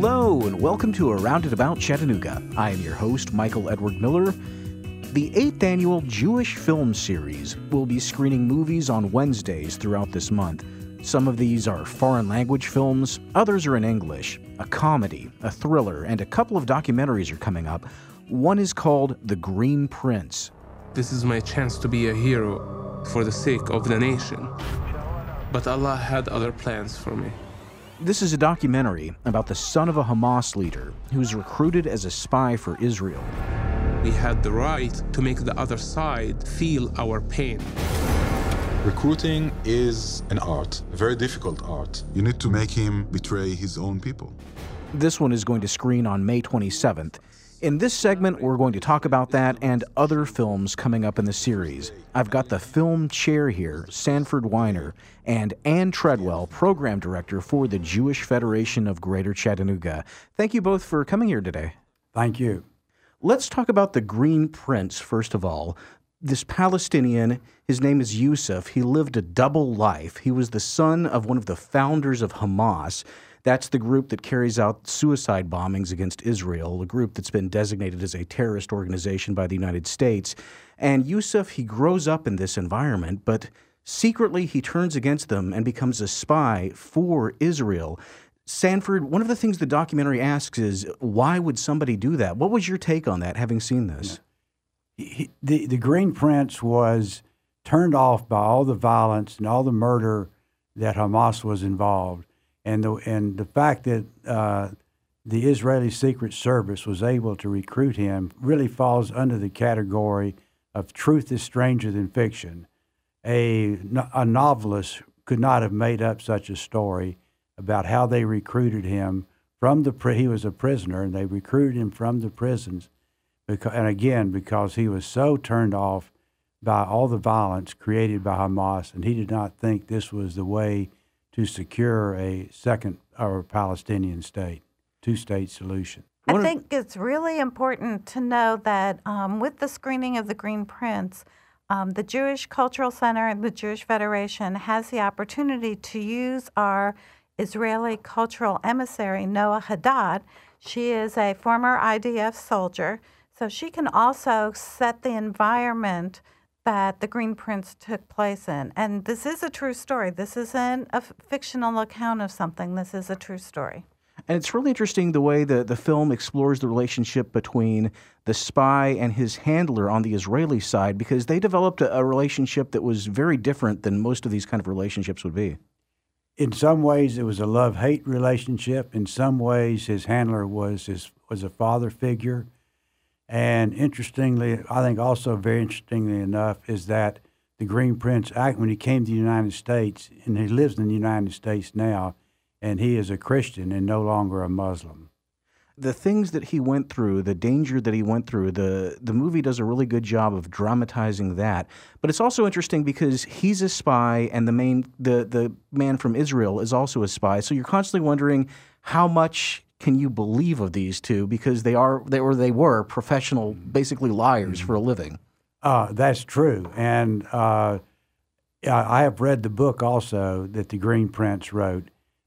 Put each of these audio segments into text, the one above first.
Hello, and welcome to Around and About Chattanooga. I am your host, Michael Edward Miller. The 8th annual Jewish Film Series will be screening movies on Wednesdays throughout this month. Some of these are foreign language films, others are in English, a comedy, a thriller, and a couple of documentaries are coming up. One is called The Green Prince. This is my chance to be a hero for the sake of the nation. But Allah had other plans for me. This is a documentary about the son of a Hamas leader who was recruited as a spy for Israel. We had the right to make the other side feel our pain. Recruiting is an art, a very difficult art. You need to make him betray his own people. This one is going to screen on May 27th. In this segment, we're going to talk about that and other films coming up in the series. I've got the film chair here, Sanford Weiner, and Ann Treadwell, program director for the Jewish Federation of Greater Chattanooga. Thank you both for coming here today. Thank you. Let's talk about the Green Prince, first of all. This Palestinian, his name is Yusuf. He lived a double life. He was the son of one of the founders of Hamas. That's the group that carries out suicide bombings against Israel, a group that's been designated as a terrorist organization by the United States. And Yusuf, he grows up in this environment, but secretly he turns against them and becomes a spy for Israel. Sanford, one of the things the documentary asks is, why would somebody do that? What was your take on that, having seen this? The Green Prince was turned off by all the violence and all the murder that Hamas was involved. And the fact that the Israeli Secret Service was able to recruit him really falls under the category of truth is stranger than fiction. A novelist could not have made up such a story about how they recruited him from he was a prisoner, and they recruited him from the prisons, because he was so turned off by all the violence created by Hamas, and he did not think this was the way to secure a second or Palestinian state, two-state solution. I think it's really important to know that with the screening of The Green Prince, the Jewish Cultural Center and the Jewish Federation has the opportunity to use our Israeli cultural emissary, Noah Haddad. She is a former IDF soldier, so she can also set the environment that The Green Prince took place in. And this is a true story. This isn't a fictional account of something. This is a true story. And it's really interesting the way the film explores the relationship between the spy and his handler on the Israeli side, because they developed a relationship that was very different than most of these kind of relationships would be. In some ways, it was a love-hate relationship. In some ways, his handler was a father figure. And interestingly, I think also very interestingly enough, is that the Green Prince, when he came to the United States, and he lives in the United States now, and he is a Christian and no longer a Muslim. The things that he went through, the danger that he went through, the movie does a really good job of dramatizing that. But it's also interesting because he's a spy, and the man from Israel is also a spy. So you're constantly wondering how much can you believe of these two, because they were professional, basically liars for a living. That's true. And I have read the book also that the Green Prince wrote,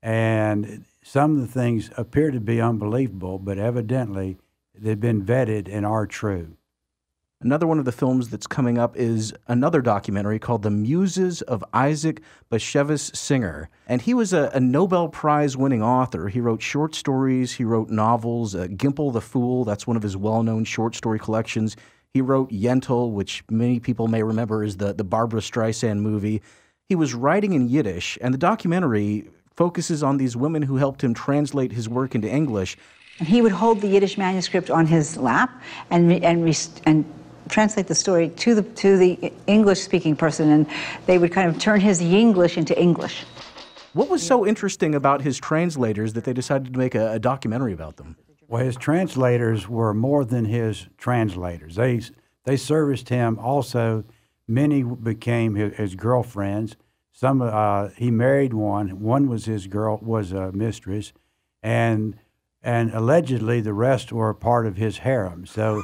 and some of the things appear to be unbelievable, but evidently they've been vetted and are true. Another one of the films that's coming up is another documentary called The Muses of Isaac Bashevis Singer. And he was a Nobel Prize-winning author. He wrote short stories, he wrote novels. Gimple the Fool, that's one of his well-known short story collections. He wrote Yentl, which many people may remember as the Barbra Streisand movie. He was writing in Yiddish, and the documentary focuses on these women who helped him translate his work into English. And he would hold the Yiddish manuscript on his lap and translate the story to the English-speaking person, and they would kind of turn his Yinglish into English. What was so interesting about his translators that they decided to make a documentary about them? Well, his translators were more than his translators. They serviced him also. Many became his girlfriends. Some he married one. One was was a mistress, and allegedly the rest were part of his harem. So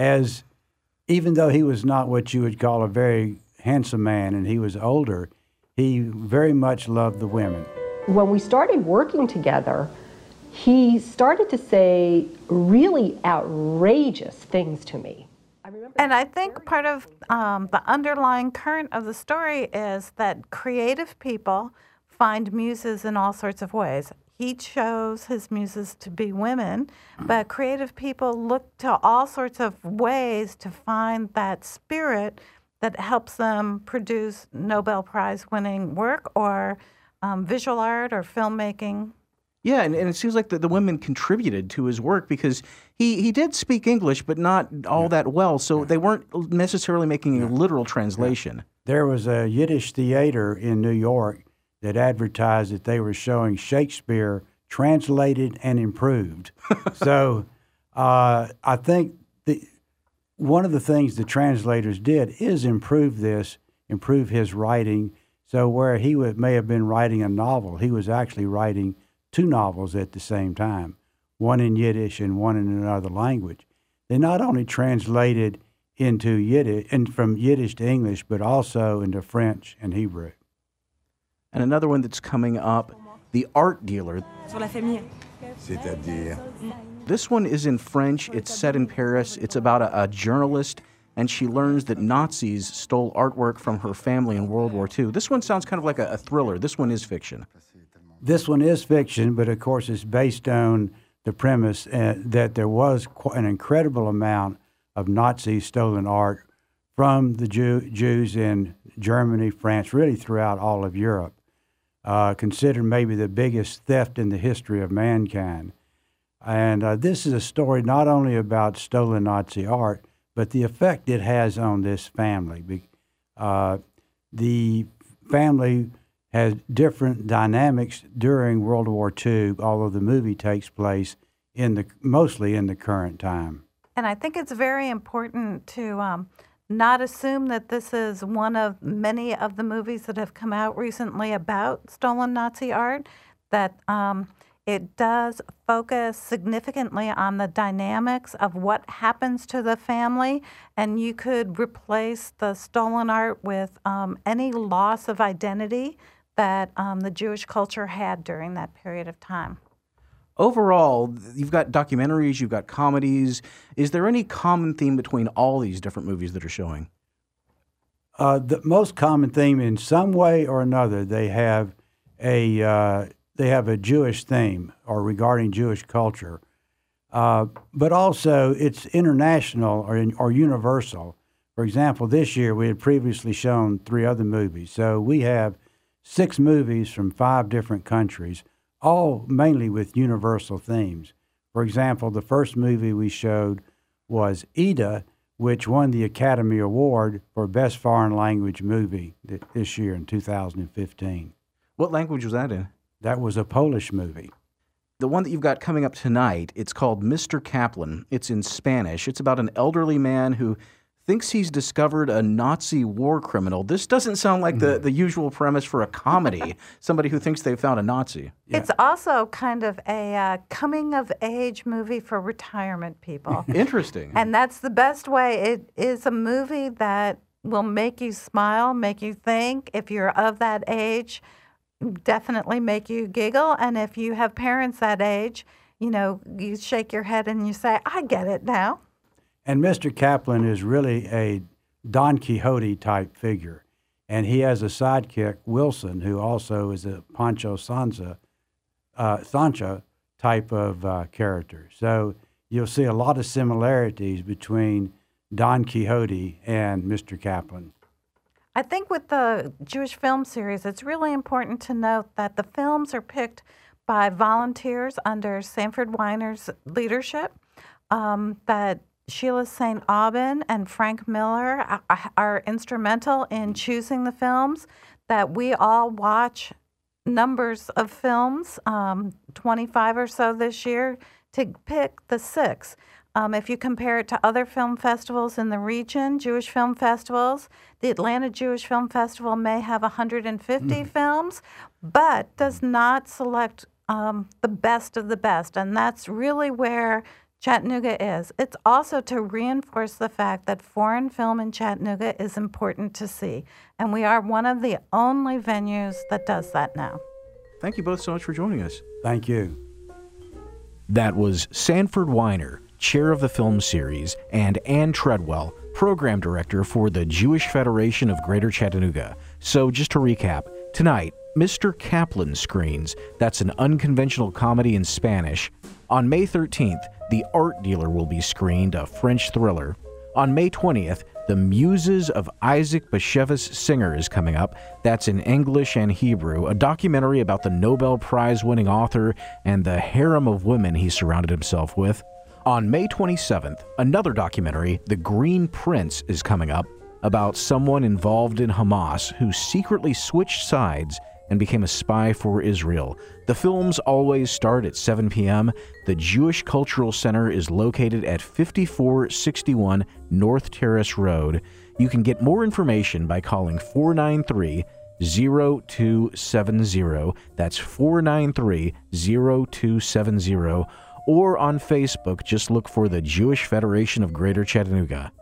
even though he was not what you would call a very handsome man and he was older, he very much loved the women. When we started working together, he started to say really outrageous things to me. And I think part of the underlying current of the story is that creative people find muses in all sorts of ways. He chose his muses to be women, but creative people look to all sorts of ways to find that spirit that helps them produce Nobel Prize winning work or visual art or filmmaking. Yeah, and it seems like the women contributed to his work because he did speak English, but not all that well, so they weren't necessarily making a literal translation. There was a Yiddish theater in New York that advertised that they were showing Shakespeare translated and improved. So I think one of the things the translators did is improve his writing. So where he may have been writing a novel, he was actually writing 2 novels at the same time, one in Yiddish and one in another language. They not only translated into Yiddish and from Yiddish to English, but also into French and Hebrew. And another one that's coming up, The Art Dealer. C'est-à-dire? This one is in French. It's set in Paris. It's about a journalist, and she learns that Nazis stole artwork from her family in World War II. This one sounds kind of like a thriller. This one is fiction. This one is fiction, but of course it's based on the premise that there was an incredible amount of Nazi stolen art from the Jews in Germany, France, really throughout all of Europe, considered maybe the biggest theft in the history of mankind. And this is a story not only about stolen Nazi art, but the effect it has on this family. The family has different dynamics during World War II, although the movie takes place mostly in the current time. And I think it's very important to not assume that this is one of many of the movies that have come out recently about stolen Nazi art, that it does focus significantly on the dynamics of what happens to the family, and you could replace the stolen art with any loss of identity that the Jewish culture had during that period of time. Overall, you've got documentaries, you've got comedies. Is there any common theme between all these different movies that are showing? The most common theme, in some way or another, they have a Jewish theme or regarding Jewish culture, but also it's international or universal. For example, this year we had previously shown 3 other movies, so we have 6 movies from 5 different countries, all mainly with universal themes. For example, the first movie we showed was Ida, which won the Academy Award for Best Foreign Language Movie this year in 2015. What language was that in? That was a Polish movie. The one that you've got coming up tonight, it's called Mr. Kaplan. It's in Spanish. It's about an elderly man who thinks he's discovered a Nazi war criminal. This doesn't sound like the usual premise for a comedy, somebody who thinks they've found a Nazi. Yeah. It's also kind of a coming-of-age movie for retirement people. Interesting. And that's the best way. It is a movie that will make you smile, make you think. If you're of that age, definitely make you giggle. And if you have parents that age, you shake your head and you say, I get it now. And Mr. Kaplan is really a Don Quixote type figure. And he has a sidekick, Wilson, who also is a Pancho Sancho type of character. So you'll see a lot of similarities between Don Quixote and Mr. Kaplan. I think with the Jewish film series, it's really important to note that the films are picked by volunteers under Sanford Weiner's leadership, that Sheila St. Aubin and Frank Miller are instrumental in choosing the films, that we all watch numbers of films, 25 or so this year, to pick the 6. If you compare it to other film festivals in the region, Jewish film festivals, the Atlanta Jewish Film Festival may have 150 films, but does not select the best of the best. And that's really where Chattanooga is. It's also to reinforce the fact that foreign film in Chattanooga is important to see. And we are one of the only venues that does that now. Thank you both so much for joining us. Thank you. That was Sanford Weiner, chair of the film series, and Ann Treadwell, program director for the Jewish Federation of Greater Chattanooga. So just to recap, tonight, Mr. Kaplan screens. That's an unconventional comedy in Spanish. On May 13th, The Art Dealer will be screened, a French thriller. On May 20th, The Muses of Isaac Bashevis Singer is coming up. That's in English and Hebrew, a documentary about the Nobel Prize-winning author and the harem of women he surrounded himself with. On May 27th, another documentary, The Green Prince, is coming up about someone involved in Hamas who secretly switched sides and became a spy for Israel. The films always start at 7 p.m. The Jewish Cultural Center is located at 5461 North Terrace Road. You can get more information by calling 493-0270. That's 493-0270. Or on Facebook, just look for the Jewish Federation of Greater Chattanooga.